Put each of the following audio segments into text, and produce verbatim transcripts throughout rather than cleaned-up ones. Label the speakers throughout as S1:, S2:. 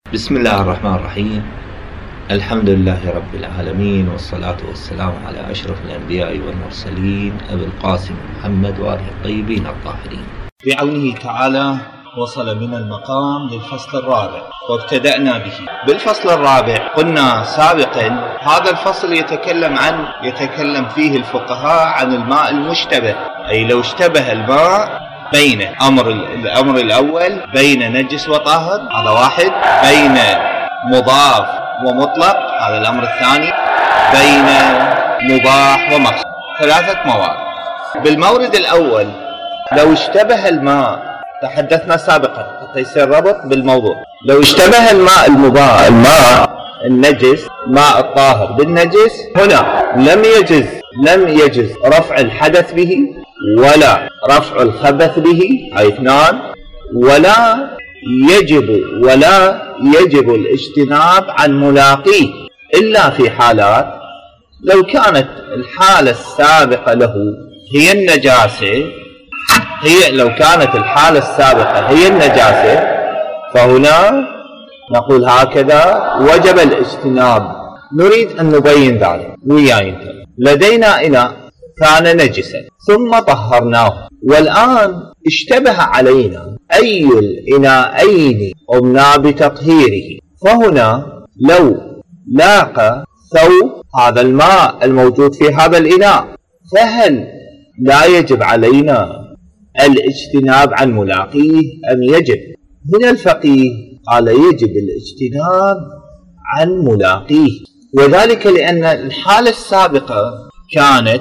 S1: بسم الله الرحمن الرحيم. الحمد لله رب العالمين، والصلاة والسلام على أشرف الأنبياء والمرسلين أبي القاسم محمد وآله الطيبين الطاهرين. بعونه تعالى وصل من المقام للفصل الرابع وابتدأنا به. بالفصل الرابع قلنا سابقا هذا الفصل يتكلم عن يتكلم فيه الفقهاء عن الماء المشتبه، أي لو اشتبه الماء بين أمر الأمر الأول بين نجس وطاهر، هذا واحد، بين مضاف ومطلق، هذا الأمر الثاني، بين مباح ومقصود، ثلاثة موارد. بالمورد الأول لو اشتبه الماء، تحدثنا سابقا حتى يصير ربط بالموضوع، لو اشتبه الماء المباح الماء النجس ماء الطاهر بالنجس، هنا لم يجز لم يجز رفع الحدث به ولا رفع الخبث به، أي اثنان، ولا يجب ولا يجب الاجتناب عن ملاقيه إلا في حالات لو كانت الحالة السابقة له هي النجاسة هي لو كانت الحالة السابقة هي النجاسة فهنا نقول هكذا وجب الاجتناب. نريد أن نبين ذلك وياي. لدينا إناء كان نجسا ثم طهرناه، والآن اشتبه علينا أي الإناءين قمنا بتطهيره، فهنا لو لاقى ثوب هذا الماء الموجود في هذا الإناء، فهل لا يجب علينا الاجتناب عن ملاقيه أم يجب؟ هنا الفقيه قال يجب الاجتناب عن ملاقيه، وذلك لأن الحالة السابقة كانت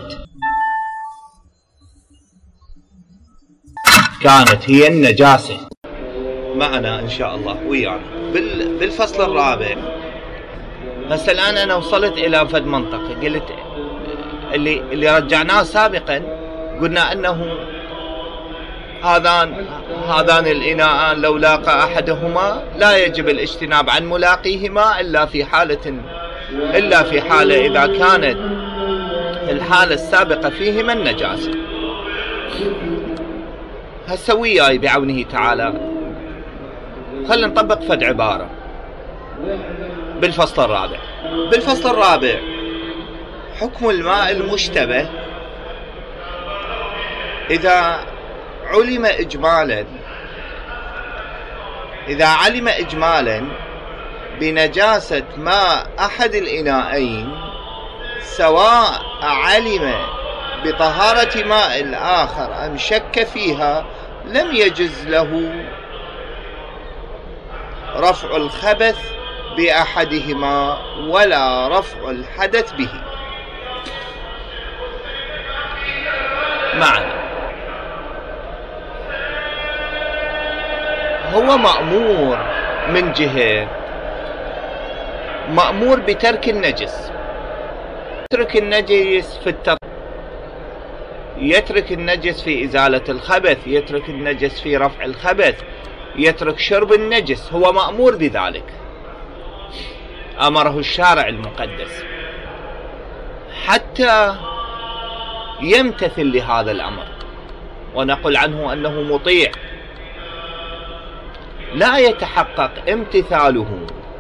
S1: كانت هي النجاسة. معنا إن شاء الله ويانا بالفصل الرابع. هسه الآن أنا وصلت إلى فد منطقة، قلت اللي اللي رجعناه سابقا، قلنا أنه هذان هذان الإناءان لو لاقى أحدهما لا يجب الاجتناب عن ملاقيهما إلا في حالة إلا في حالة إذا كانت الحالة السابقة فيهما النجاسة. هسه وياي بعونه تعالى خلينا نطبق فد عبارة بالفصل الرابع. بالفصل الرابع حكم الماء المشتبه إذا علم إجمالا إذا علم إجمالا بنجاسة ماء أحد الإناءين، سواء علم بطهارة ماء الآخر أم شك فيها، لم يجز له رفع الخبث بأحدهما ولا رفع الحدث به. معنى هو مأمور من جهة مأمور بترك النجس، يترك النجس في التطهير، يترك النجس في إزالة الخبث، يترك النجس في رفع الخبث، يترك شرب النجس، هو مأمور بذلك، أمره الشارع المقدس حتى يمتثل لهذا الأمر ونقول عنه أنه مطيع. لا يتحقق امتثاله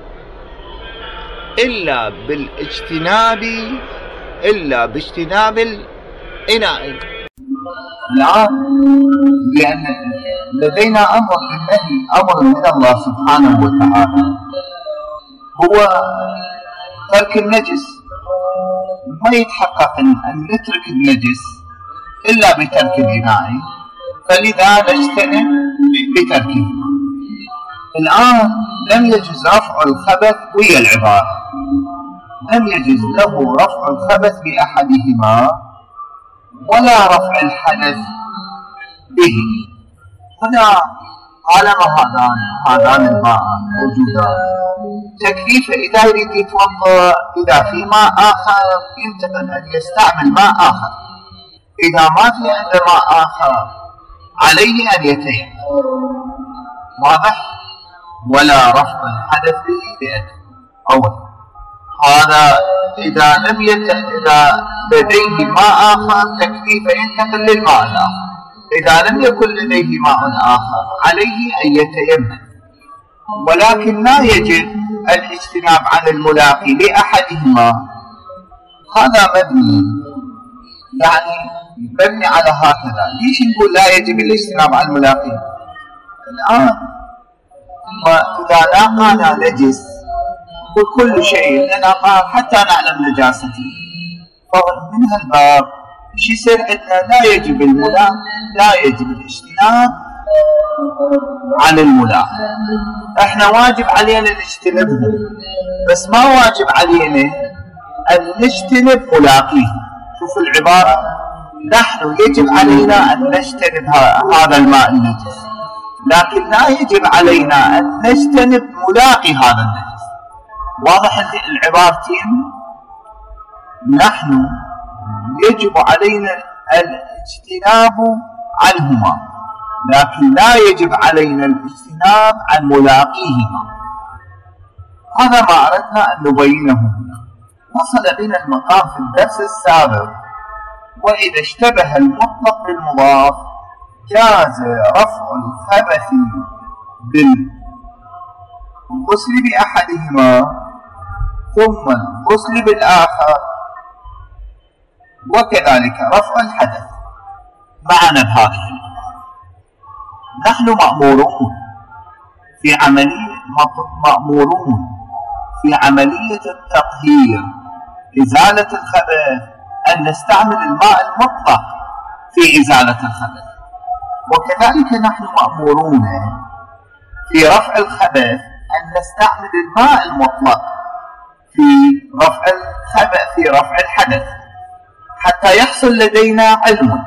S1: إلا بالاجتناب إلا باجتناب الإناء.
S2: الآن لأن لدينا أمر بالنهي، أمر من الله سبحانه وتعالى هو ترك النجس، ما يتحقق أن نترك النجس إلا بترك الإناء، فلذا نجتنب بتركه. الآن لم يجز رفع الخبث ويا العبارة، لم يجز له رفع الخبث بأحدهما ولا رفع الحدث به. هنا طالما هذان هذان الماء موجودان، تكليفه إذا يريد يتوضأ، إذا في ماء آخر يمكن أن يستعمل ماء آخر، إذا ما في عنده ماء آخر عليه أن يتيمم. واضح؟ ولا رفع الحدث به بأدنى. أول هذا إذا لم يت... إذا لديه ماء آخر تكليفه ينتقل للماء الآخر، إذا لم يكن لديه ماء آخر عليه أن يتيمم. ولكن لا يجب الاجتناب عن الملاقي لأحدهما. هذا مبني، يعني مبني على هكذا. ليش نقول لا يجب الاجتناب عن الملاقي؟ الآن إذا لاقانا نجس نقول كل شيء لنا طاهر حتى نعلم نجاسته، فمن هالباب ايش يصير عندنا؟ لا يجب الملاقي، لا يجب الاجتناب عن الملاقي. احنا واجب علينا نجتنبه، بس ما واجب علينا ان نجتنب ملاقيه. شوفوا العبارة، نحن يجب علينا ان نجتنب هذا الماء النجس، لكن لا يجب علينا ان نجتنب ملاقي هذا النجس. واضح العبارتين؟ نحن يجب علينا الاجتناب عنهما، لكن لا يجب علينا الاجتناب عن ملاقيهما. هذا ما أردنا أن نبينه هنا. وصل بنا المقام في الدرس السابق: وإذا اشتبه المطلق بالمضاف جاز رفع الخبث بالغسل بأحدهما ثم الغسل بالآخر، وكذلك رفع الحدث. معنا بهذه الآية نحن مأمورون في عملية مأمورون في عملية التطهير إزالة الخبث أن نستعمل الماء المطلق في إزالة الخبث، وكذلك نحن مأمورون في رفع الخبث أن نستعمل الماء المطلق في رفع الخبث في رفع الحدث، حتى يحصل لدينا علم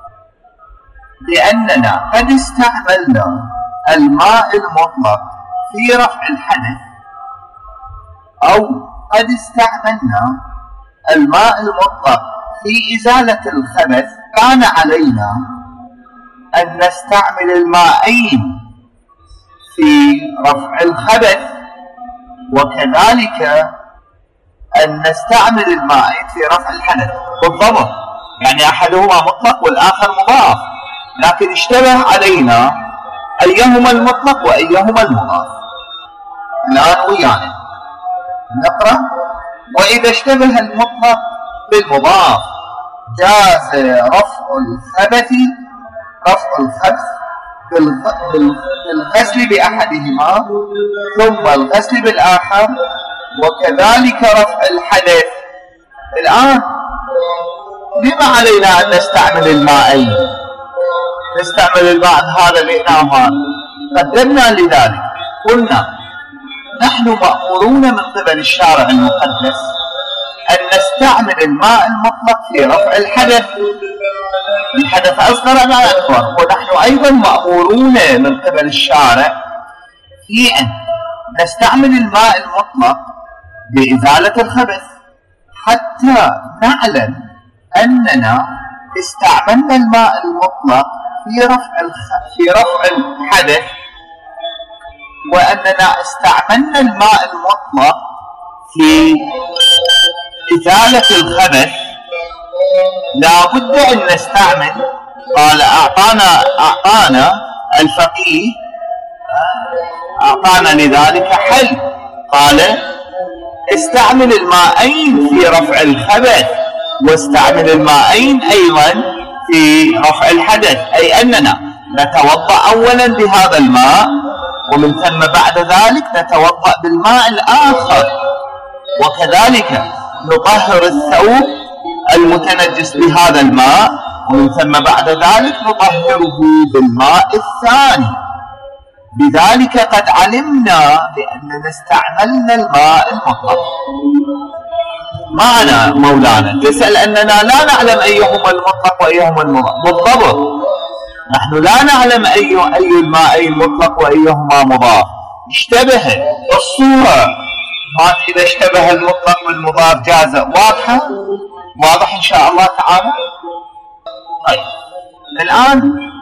S2: بأننا قد استعملنا الماء المطلق في رفع الحدث، أو قد استعملنا الماء المطلق في إزالة الخبث. كان علينا أن نستعمل الماءين في رفع الخبث، وكذلك أن نستعمل الماءين في رفع الحدث بالضبط، يعني أحدهما مطلق والآخر مضاف، لكن اشتبه علينا أيهما المطلق وأيهما المضاف. الآن ويانا نقرأ: وإذا اشتبه المطلق بالمضاف جاز رفع الخبث رفع الخبث بالغسل بأحدهما ثم الغسل بالآخر، وكذلك رفع الحدث. الآن لما علينا أن نستعمل الماءين؟ نستعمل الماء هذا لأنه قدمنا لذلك. قلنا نحن مأمورون من قبل الشارع المقدس أن نستعمل الماء المطلق في رفع الحدث، الحدث أصغر أم أكبر، ونحن أيضا مأمورون من قبل الشارع في أن نستعمل الماء المطلق بإزالة الخبث، حتى نعلم أننا استعملنا الماء المطلق في رفع في رفع الحدث، وأننا استعملنا الماء المطلق في إزالة الخبث. لا بد أن نستعمل. قال أعطانا أعطانا الفقيه أعطانا لذلك حل، قال استعمل الماءين في رفع الخبث واستعمل الماءين أيضا في رفع الحدث، أي أننا نتوضأ أولا بهذا الماء، ومن ثم بعد ذلك نتوضأ بالماء الآخر، وكذلك نطهر الثوب المتنجس بهذا الماء، ومن ثم بعد ذلك نطهره بالماء الثاني. بذلك قد علمنا بأننا استعملنا الماء المطلق. معنا مولانا تسأل أننا لا نعلم أيهما المطلق وأيهما المضاف. بالضبط، نحن لا نعلم أي أي الماءين مطلق وأيهما مضاف. اشتبه الصورة، ما إذا اشتبه المطلق بالمضاف جاز. واضحة؟ واضح إن شاء الله تعالى. طيب الآن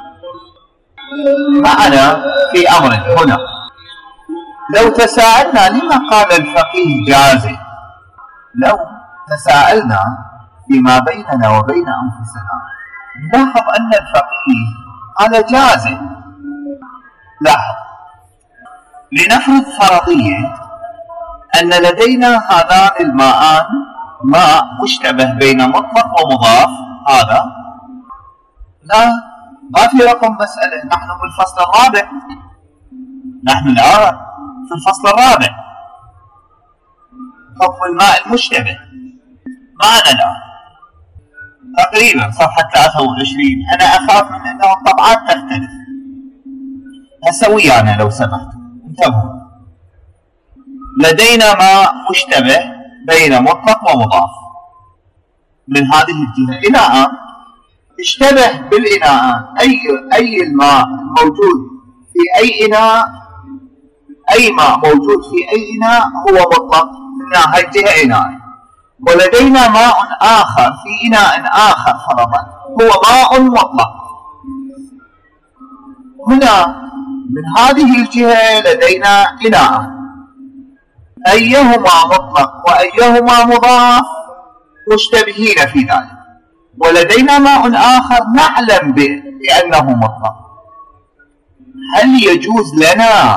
S2: معنا في أمر هنا، لو تساءلنا لما قال الفقيه جاز، لو تساءلنا فيما بيننا وبين أنفسنا نلاحظ أن الفقيه قال جاز. لاحظ، لنفرض فرضية أن لدينا هذان الماءان ماء مشتبه بين مطلق ومضاف. هذا لا ما في رقم مسألة، نحن بالفصل الرابع، نحن الآن في الفصل الرابع حكم الماء المشتبه. معنا الآن تقريبا صفحة ثلاثة وعشرين. أنا أخاف من أنه الطبعات تختلف. هسه ويانا لو سمحتوا انتبهوا. لدينا ماء مشتبه بين مطلق ومضاف من هذه الجهة. إناء اشتبه بالإناء. أي أي الماء موجود في أي إناء، أي ماء موجود في أي إناء هو مطلق من هذه الجهة إناء. ولدينا ماء آخر في إناء آخر فرضا هو ماء مطلق. هنا من هذه الجهة لدينا إناء، أيهما مطلق وأيهما مضاف مشتبهين في ذلك. ولدينا ماء آخر نعلم بأنه مطلق. هل يجوز لنا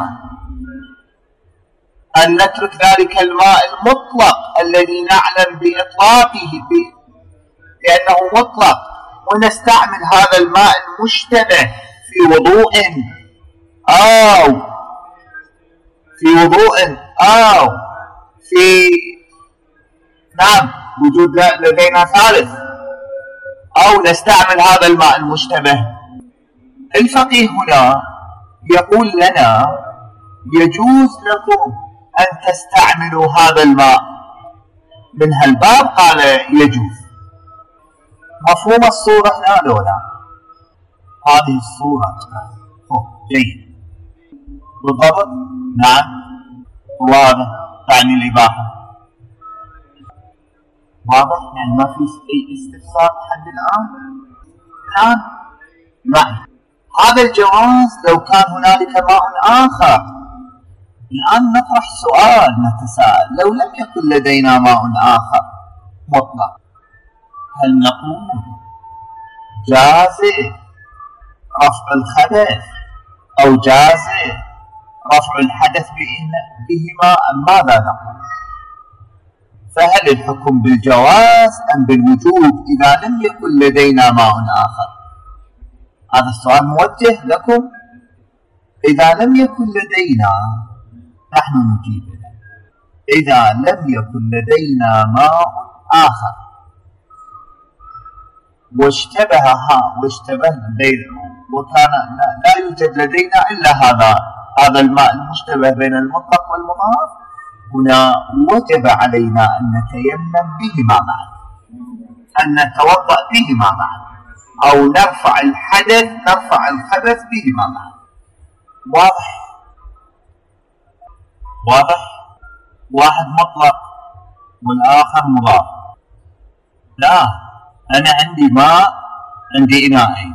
S2: أن نترك ذلك الماء المطلق الذي نعلم بإطلاقه بأنه مطلق ونستعمل هذا الماء المشتبه في وضوء أو في وضوء أو في نعم وجود لدينا ثالث، أو نستعمل هذا الماء المشتبه؟ الفقيه هنا يقول لنا يجوز لكم أن تستعملوا هذا الماء. من هالباب قال يجوز. مفهوم الصورة هنا لو لا؟ هذه الصورة جيد بالضبط. نعم واضح، تعني الإباحة واضح، يعني ما في أي استفسار لحد الآن. الآن معي هذا الجواز لو كان هنالك ماء آخر. الآن نطرح سؤال نتساءل، لو لم يكن لدينا ماء آخر مطلق هل نقول جاز رفع الخبث أو جاز رفع الحدث بهما أم ماذا نقول؟ فهل الحكم بالجواز أم بالوجوب إذا لم يكن لدينا ماء آخر؟ هذا السؤال موجه لكم. إذا لم يكن لدينا نحن نجيب له. إذا لم يكن لدينا ماء آخر واشتبه ها واشتبه بين وكان لا, لا يوجد لدينا إلا هذا هذا الماء المشتبه بين المطلق والمضاف، هنا وجب علينا أن نتيمم بهما معا، أن نتوضأ بهما معا، أو نرفع الحدث نرفع الخبث بهما معا. واضح؟ واضح؟ واحد مطلق والآخر مضاف. لا، أنا عندي ماء، عندي إناءين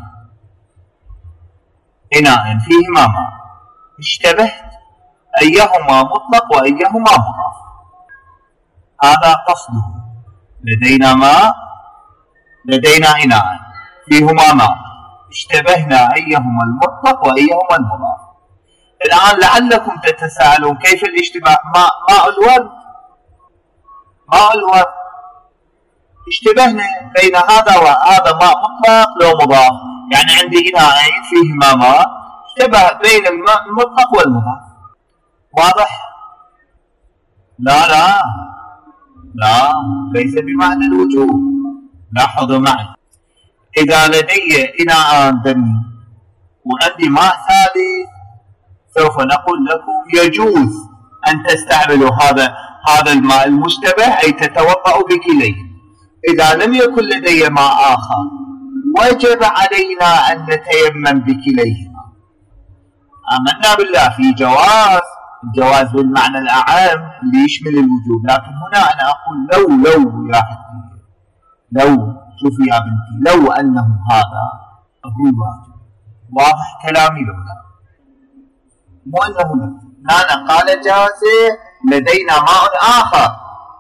S2: إناء فيهما ماء، اشتبهت أيهما مطلق وأيهما مضاف. هذا قصده. لدينا ماء، لدينا إناء فيهما ماء، اشتبهنا أيهما المطلق وأيهما المضاف. الآن لعلكم تتساءلون كيف الاشتباه؟ ماء ماء الورد ماء الورد اشتبهنا بين هذا وهذا ماء مطلق لو مضاف، يعني عندي إناءين فيهما ماء اشتبه بين الماء المطلق والمضاف. واضح؟ لا لا لا ليس بمعنى الوجوب. لاحظوا معي، إذا لدي إناءان بني وعندي ماء ثالث سوف نقول لكم يجوز أن تستعملوا هذا هذا الماء المشتبه، أي تتوضأوا بكليه. إذا لم يكن لدي ماء آخر وجب علينا أن نتيمم بكليهما. آمنا بالله في جواز، الجواز بالمعنى الأعم اللي يشمل الوجوب، لكن هنا أنا أقول لو لو يا حبيبي لو شوفي يا بنتي لو أنه هذا أقول واجب. واضح كلامي لو لا؟ مو أنه لا، قال جاز لدينا ماء آخر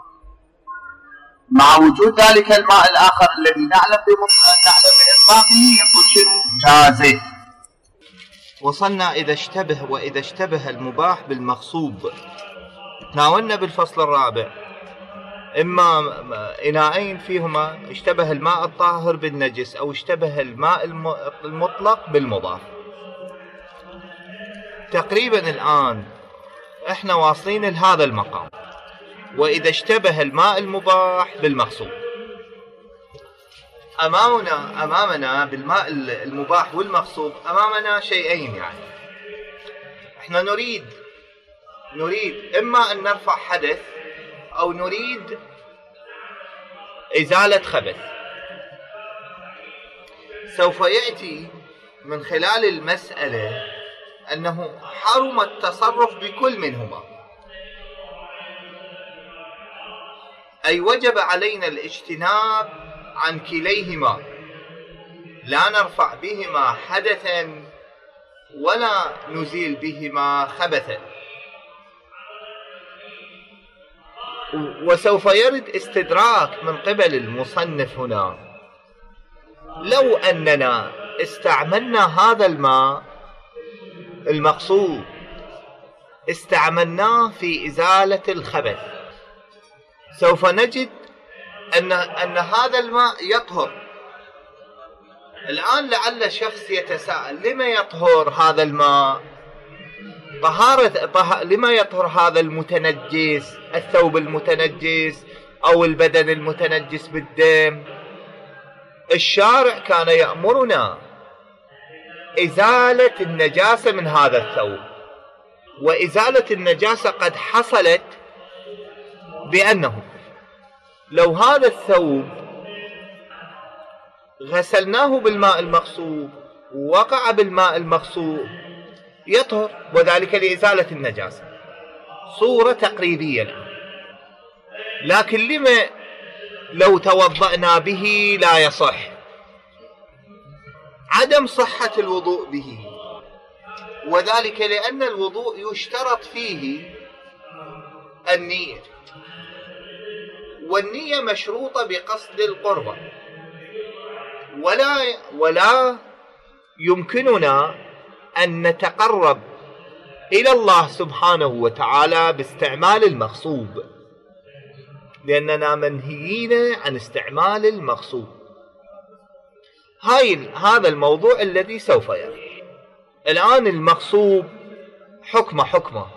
S2: مع وجود ذلك الماء الآخر الذي نعلم نعلم بإطلاقه يقول شنو؟ جاز.
S1: وصلنا إذا اشتبه وإذا اشتبه المباح بالمغصوب. تناولنا بالفصل الرابع إما إناءين فيهما اشتبه الماء الطاهر بالنجس أو اشتبه الماء المطلق بالمضاف. تقريبا الآن احنا واصلين لهذا المقام، وإذا اشتبه الماء المباح بالمغصوب. أمامنا أمامنا بالماء المباح والمغصوب أمامنا شيئين، يعني احنا نريد نريد إما أن نرفع حدث أو نريد إزالة خبث. سوف يأتي من خلال المسألة أنه حرم التصرف بكل منهما، أي وجب علينا الاجتناب عن كليهما، لا نرفع بهما حدثا ولا نزيل بهما خبثا. وسوف يرد استدراك من قبل المصنف هنا. لو أننا استعملنا هذا الماء المقصود استعملناه في إزالة الخبث، سوف نجد أن, أن هذا الماء يطهر. الآن لعل شخص يتساءل لما يطهر هذا الماء؟ طهارة طه... لما يطهر هذا المتنجس، الثوب المتنجس أو البدن المتنجس بالدم؟ الشارع كان يأمرنا إزالة النجاسة من هذا الثوب، وإزالة النجاسة قد حصلت بأنه لو هذا الثوب غسلناه بالماء المغصوب ووقع بالماء المغصوب يطهر، وذلك لإزالة النجاسة. صورة تقريبية الآن. لكن لما لو توضأنا به لا يصح؟ عدم صحة الوضوء به، وذلك لأن الوضوء يشترط فيه النية، والنية مشروطة بقصد القربة، ولا ولا يمكننا أن نتقرب إلى الله سبحانه وتعالى باستعمال المغصوب، لأننا منهيين عن استعمال المغصوب. هاي هذا الموضوع الذي سوف يرى. الآن المغصوب حكمه حكمه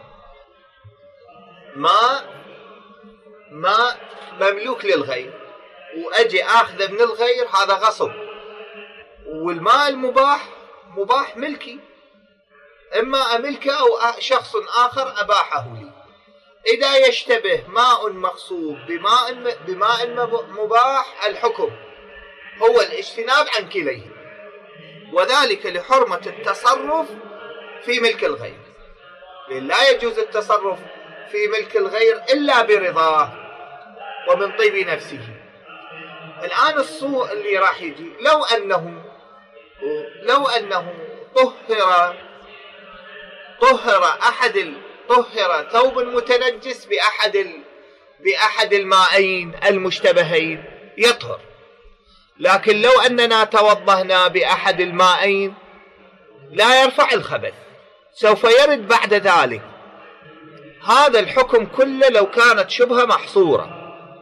S1: ماء ماء مملوك للغير، وأجي أخذه من الغير، هذا غصب. والماء المباح مباح ملكي، إما أملكه أو شخص آخر أباحه لي. إذا يشتبه ماء مغصوب بماء بماء مباح، الحكم هو الاجتناب عن كليه، وذلك لحرمة التصرف في ملك الغير. لا يجوز التصرف في ملك الغير إلا برضاه ومن طيب نفسه. الآن الصورة اللي راح يجي، لو أنه لو أنه طهر طهر أحد طهر ثوب متنجس بأحد ال... بأحد المائين المشتبهين يطهر. لكن لو أننا توضأنا بأحد المائين لا يرفع الخبث. سوف يرد بعد ذلك هذا الحكم كله لو كانت شبهة محصورة.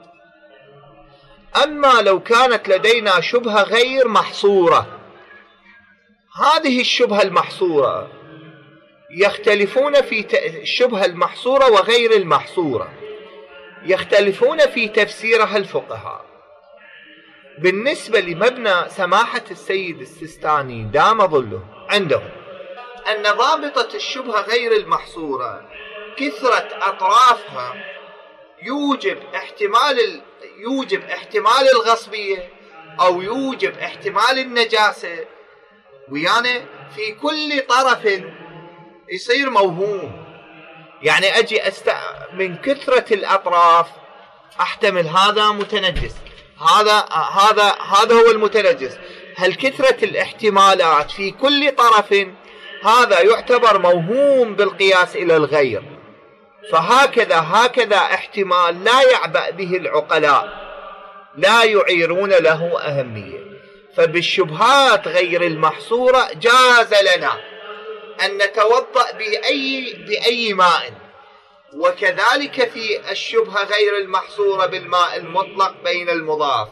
S1: أما لو كانت لدينا شبهة غير محصورة، هذه الشبهة المحصورة يختلفون في ت... الشبهة المحصورة وغير المحصورة يختلفون في تفسيرها الفقهاء. بالنسبة لمبنى سماحة السيد السيستاني دام ظله، عندهم أن ضابطة الشبهة غير المحصورة كثرة أطرافها يوجب احتمال ال... يوجب احتمال الغصبية أو يوجب احتمال النجاسة، ويعني في كل طرف يصير موهوم. يعني أجي أست... من كثرة الأطراف أحتمل هذا متنجس، هذا هذا هذا هو المتنجس. هل كثرة الاحتمالات في كل طرف هذا يعتبر موهوم بالقياس إلى الغير. فهكذا هكذا احتمال لا يعبأ به العقلاء، لا يعيرون له أهمية. فبالشبهات غير المحصورة جاز لنا
S3: أن نتوضأ بأي, بأي ماء. وكذلك في الشبهة غير المحصورة بالماء المطلق بين المضاف.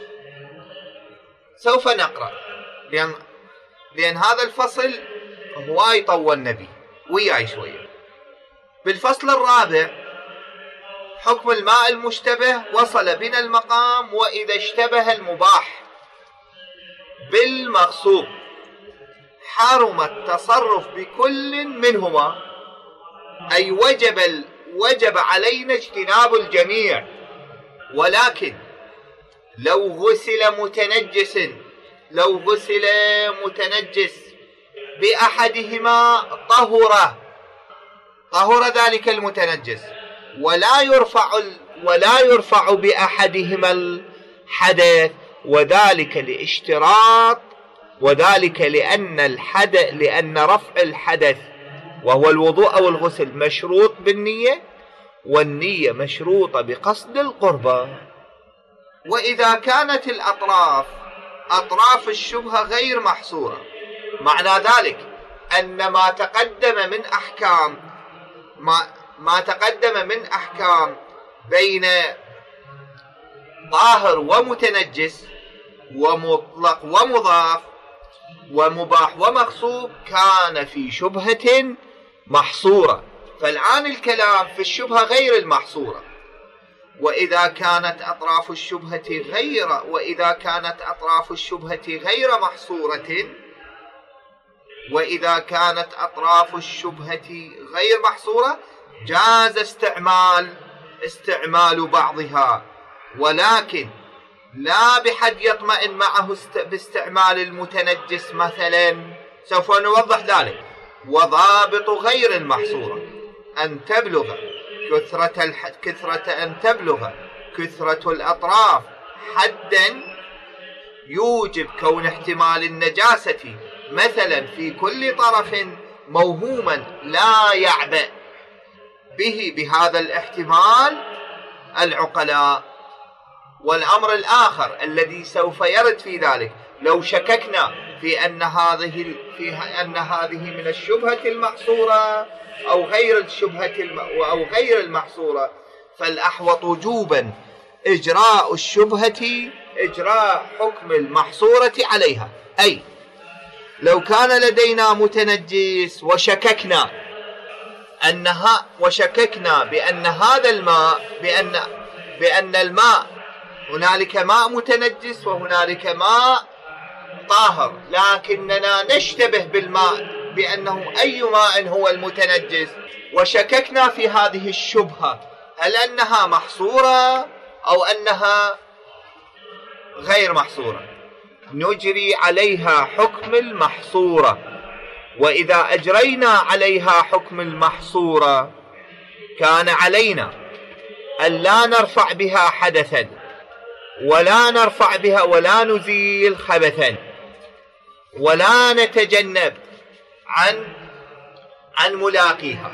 S3: سوف نقرأ لأن, لأن هذا الفصل هواي طولنا به وياي شوية. بالفصل الرابع حكم الماء المشتبه وصل بنا المقام وإذا اشتبه المباح بالمغصوب حرم التصرف بكل منهما، أي وجب, وجب علينا اجتناب الجميع. ولكن لو غسل متنجس لو غسل متنجس بأحدهما طهر طهر ذلك المتنجس ولا يرفع ولا يرفع بأحدهما الحدث، وذلك لاشتراط وذلك لأن الحدث لأن رفع الحدث وهو الوضوء أو الغسل مشروط بالنية، والنية مشروطة بقصد القربة. وإذا كانت الأطراف أطراف الشبهة غير محصورة، معنى ذلك أن ما تقدم من أحكام ما, ما تقدم من أحكام بين طاهر ومتنجس ومطلق ومضاف ومباح ومغصوب كان في شبهة محصورة. فالآن الكلام في الشبهة غير المحصورة. وإذا كانت أطراف الشبهة غير وإذا كانت أطراف الشبهة غير محصورة وإذا كانت أطراف الشبهة غير محصورة جاز استعمال استعمال بعضها، ولكن لا بحد يطمئن معه باستعمال المتنجس مثلا. سوف نوضح ذلك. وضابط غير المحصورة أن تبلغ كثرة الح... كثرة أن تبلغ كثرة الأطراف حدا يوجب كون احتمال النجاسة مثلا في كل طرف موهوما لا يعبأ به بهذا الاحتمال العقلاء. والأمر الآخر الذي سوف يرد في ذلك لو شككنا في أن هذه في أن هذه من الشبهة المحصورة أو غير الشبهة الم أو غير المحصورة، فالأحوط وجوبا إجراء الشبهة إجراء حكم المحصورة عليها. أي لو كان لدينا متنجس وشككنا أنها وشككنا بأن هذا الماء بأن بأن الماء هنالك ماء متنجس وهنالك ماء طاهر، لكننا نشتبه بالماء بأنه أي ماء هو المتنجس، وشككنا في هذه الشبهة هل أنها محصورة أو أنها غير محصورة، نجري عليها حكم المحصورة. وإذا أجرينا عليها حكم المحصورة كان علينا أن لا نرفع بها حدثا ولا نرفع بها ولا نزيل خبثا ولا نتجنب عن عن ملاقيها.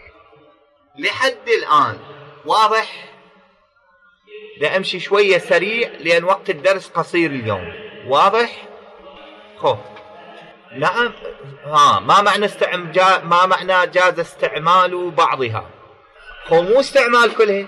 S3: لحد الآن واضح؟ لأمشي شوية سريع لأن وقت الدرس قصير اليوم. واضح؟ خو نعم. ها ما معنى استعم جا ما معنى جاز استعمال بعضها؟ خو مو استعمال كلها.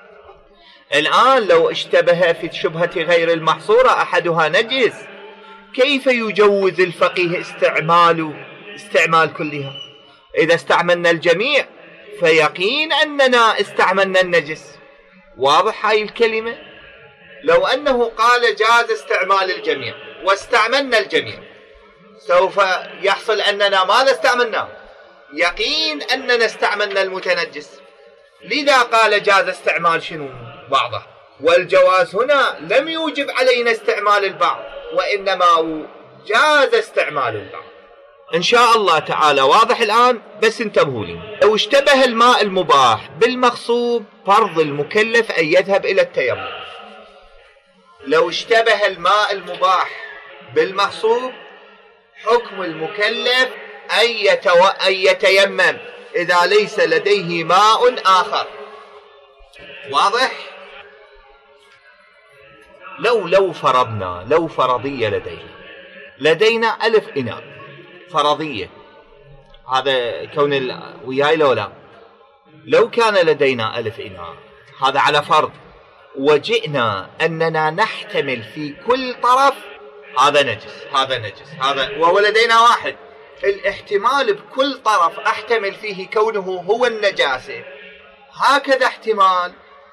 S3: الآن لو اشتبه في شبهة غير المحصورة أحدها نجس، كيف يجوز الفقيه استعمال استعمال كلها؟ إذا استعملنا الجميع فيقين أننا استعملنا النجس. واضح هاي الكلمة؟ لو أنه قال جاز استعمال الجميع واستعملنا الجميع سوف يحصل أننا ماذا استعملنا؟ يقين أننا استعملنا المتنجس. لذا قال جاز استعمال شنو؟ بعضه. والجواز هنا لم يوجب علينا استعمال البعض وإنما جاز استعمال البعض. إن شاء الله تعالى واضح الآن؟ بس انتبهوا لي. لو اشتبه الماء المباح بالمغصوب فرض المكلف أن يذهب إلى التيمم. لو اشتبه الماء المباح بالمغصوب حكم المكلف أن يتو... أن يتيمم إذا ليس لديه ماء آخر. واضح؟ لو لو فرضنا لو فرضية لدينا لدينا ألف إناء فرضية هذا كون ال... وياي لو لا، لو كان لدينا ألف إناء، هذا على فرض، وجئنا أننا نحتمل في كل طرف هذا نجس هذا نجس هذا، وهو لدينا واحد، الاحتمال بكل طرف أحتمل فيه كونه هو النجاسة، هكذا احتمال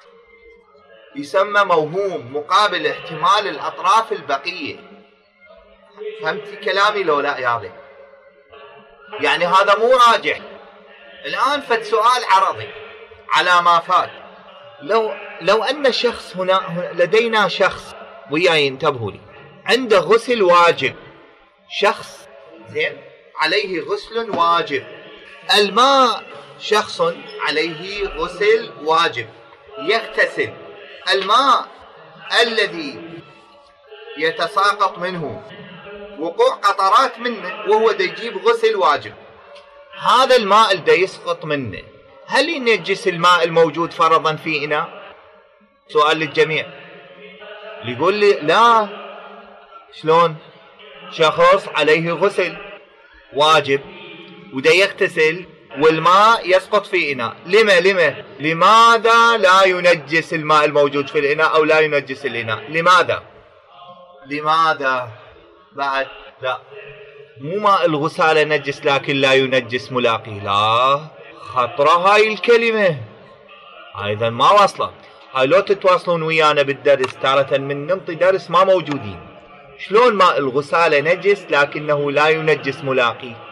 S3: يسمى موهوم مقابل احتمال الأطراف البقية. فهمتي كلامي لو لا يا بي؟ يعني هذا مو راجح. الآن فد سؤال عرضي على ما فات، لو لو أن شخص هنا لدينا شخص وياي انتبهوا لي عنده غسل واجب، شخص زين عليه غسل واجب، الماء شخص عليه غسل واجب يغتسل، الماء الذي يتساقط منه وقوع قطرات منه وهو دا يجيب غسل واجب، هذا الماء اللي دا يسقط منه هل ينجس الماء الموجود فرضا في إناء؟ سؤال للجميع. اللي يقول لي لا، شلون؟ شخص عليه غسل واجب ودا يغتسل والماء يسقط في إناء، لما لما لماذا لا ينجس الماء الموجود في الإناء أو لا ينجس الإناء؟ لماذا لماذا بعد؟ لا، مو ماء الغسالة نجس لكن لا ينجس ملاقيه، لا، خطرة هاي الكلمة، أيضا ما وصلت. هاي لو تتواصلون ويانا بالدرس تارة من نمطي درس ما موجودين، شلون ماء الغسالة نجس لكنه لا ينجس ملاقيه؟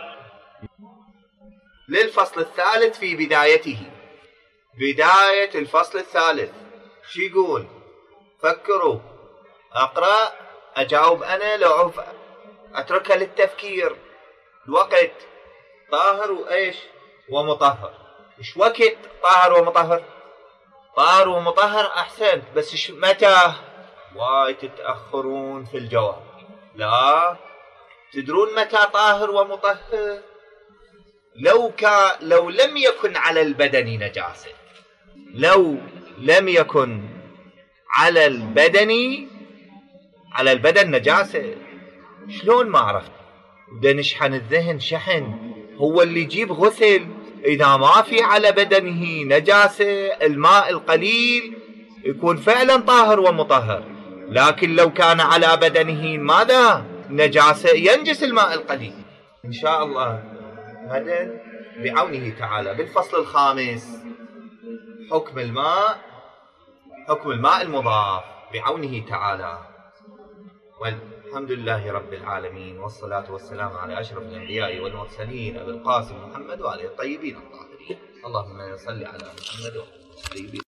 S3: للفصل الثالث في بدايته، بداية الفصل الثالث شو يقول؟ فكروا، أقرأ أجاوب أنا، لو أتركها للتفكير. الوقت طاهر وإيش ومطهر. إيش وقت طاهر ومطهر؟ طاهر ومطهر أحسنت، بس إيش متى؟ واي تتأخرون في الجواب. لا، تدرون متى طاهر ومطهر؟ لو كان لو لم يكن على البدن نجاسة، لو لم يكن على البدن على البدن نجاسة، شلون ما عرفت؟ بدنا نشحن الذهن شحن، هو اللي يجيب غسل إذا ما في على بدنه نجاسة الماء القليل يكون فعلا طاهر ومطهر، لكن لو كان على بدنه ماذا؟ نجاسة ينجس الماء القليل. إن شاء الله غدا بعونه تعالى بالفصل الخامس حكم الماء حكم الماء المضاف بعونه تعالى. والحمد لله رب العالمين، والصلاة والسلام على أشرف الأنبياء والمرسلين أبي القاسم محمد وآله الطيبين الطاهرين. اللهم صل على محمد وآله الطيبين.